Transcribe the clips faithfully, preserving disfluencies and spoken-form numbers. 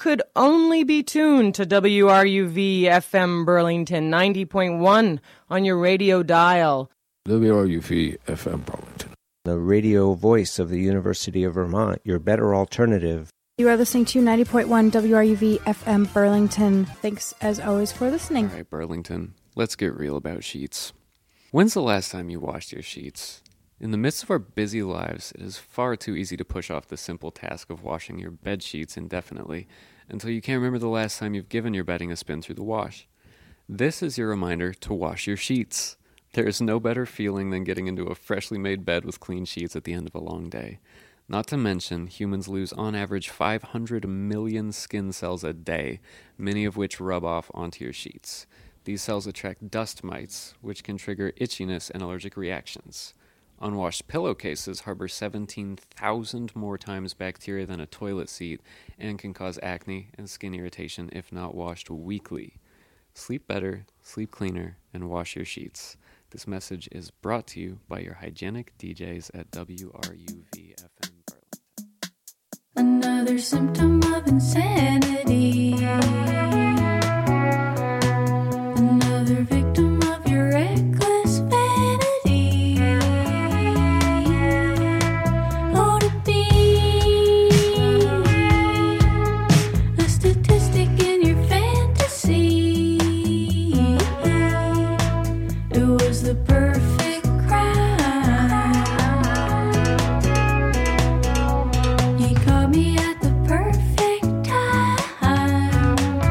could only be tuned to W R U V F M Burlington ninety point one on your radio dial. W R U V F M Burlington, the radio voice of the University of Vermont, your better alternative. You are listening to ninety point one W R U V F M Burlington. Thanks, as always, for listening. All right, Burlington, let's get real about sheets. When's the last time you washed your sheets? In the midst of our busy lives, it is far too easy to push off the simple task of washing your bed sheets indefinitely until you can't remember the last time you've given your bedding a spin through the wash. This is your reminder to wash your sheets. There is no better feeling than getting into a freshly made bed with clean sheets at the end of a long day. Not to mention, humans lose on average five hundred million skin cells a day, many of which rub off onto your sheets. These cells attract dust mites, which can trigger itchiness and allergic reactions. Unwashed pillowcases harbor seventeen thousand more times bacteria than a toilet seat and can cause acne and skin irritation if not washed weekly. Sleep better, sleep cleaner, and wash your sheets. This message is brought to you by your hygienic D Js at W R U V F M Burlington. Another symptom of insanity. Another victim of your reckless vanity. Oh, to be a statistic in your fantasy. It was the perfect crime. You caught me at the perfect time.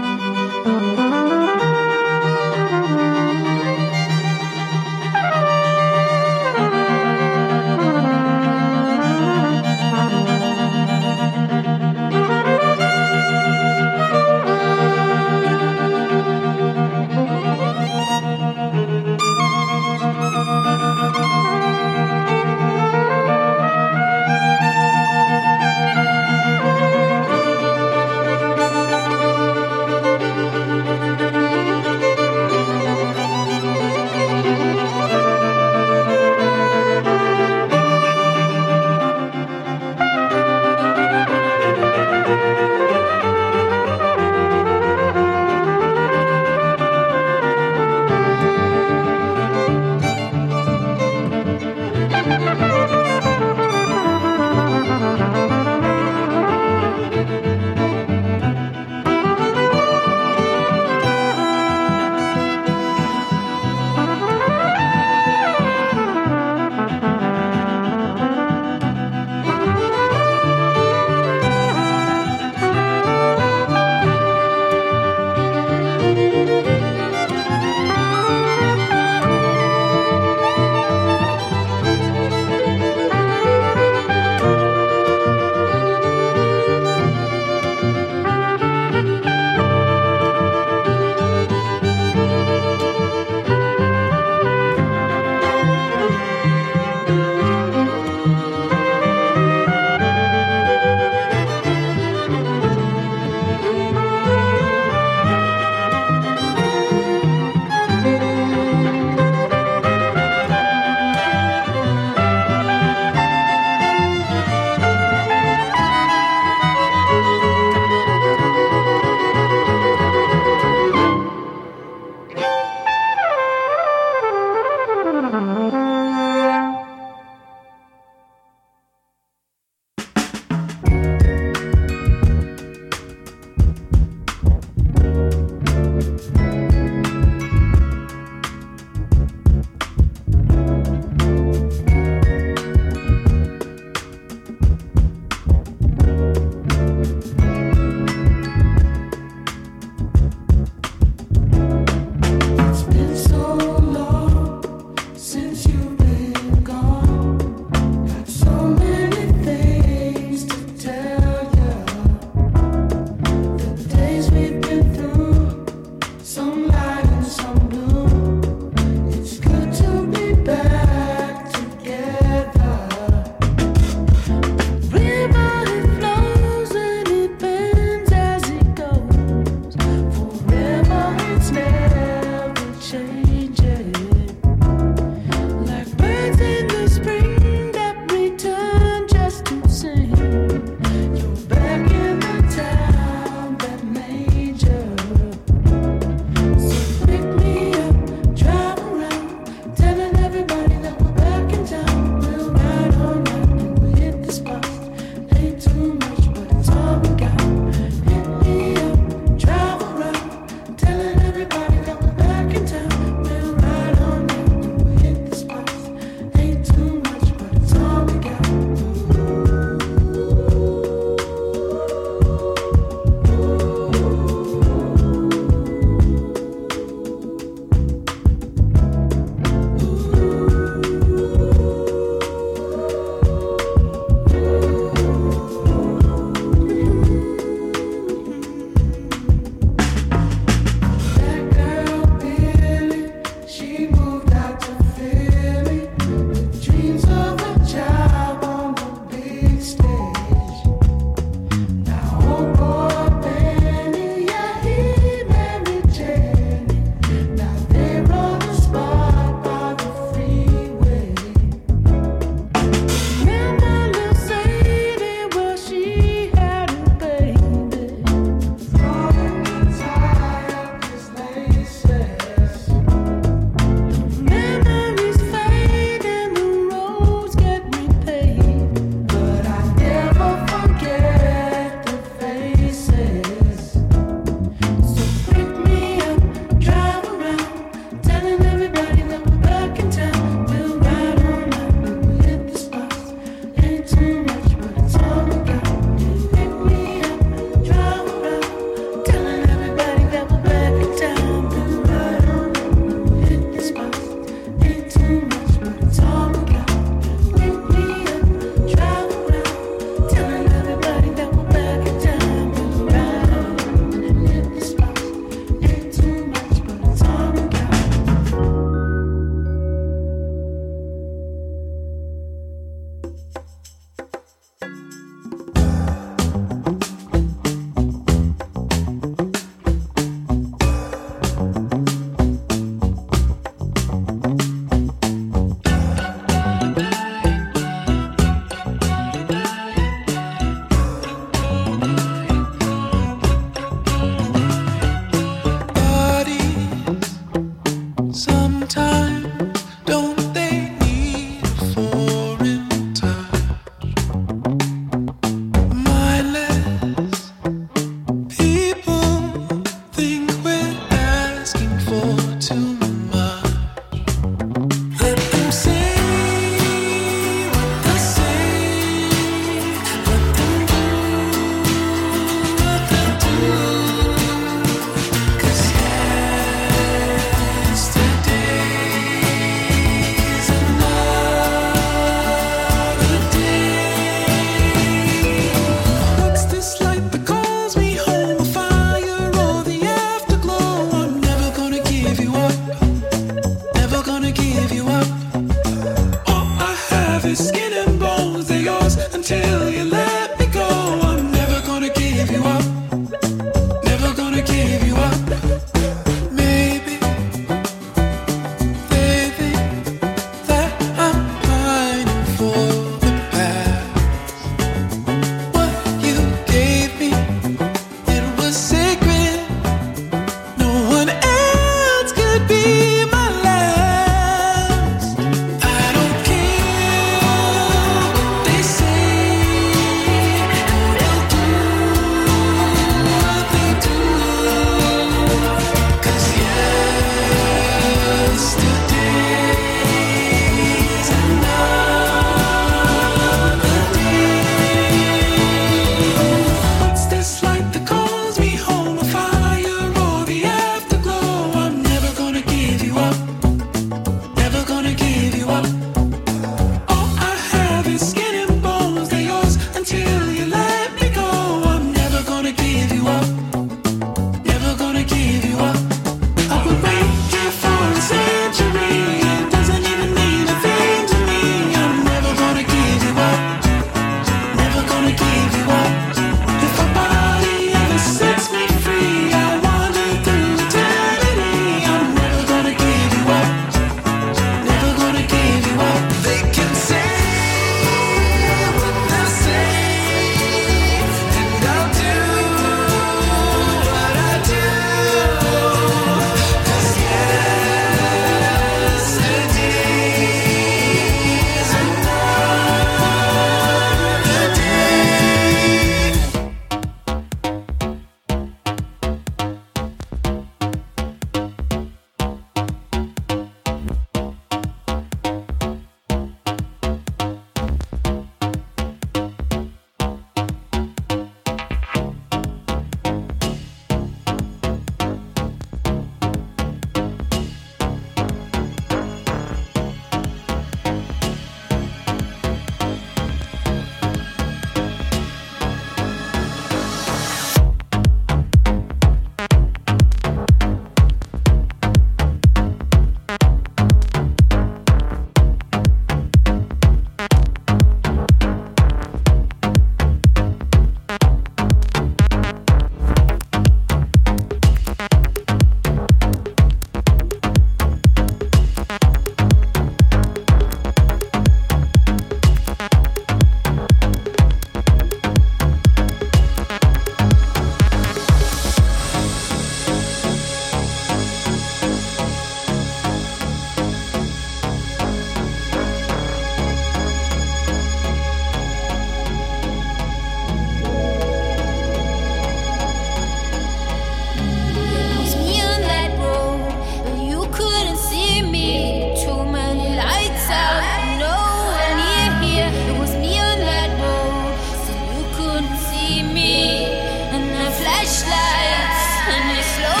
flashlights and they slow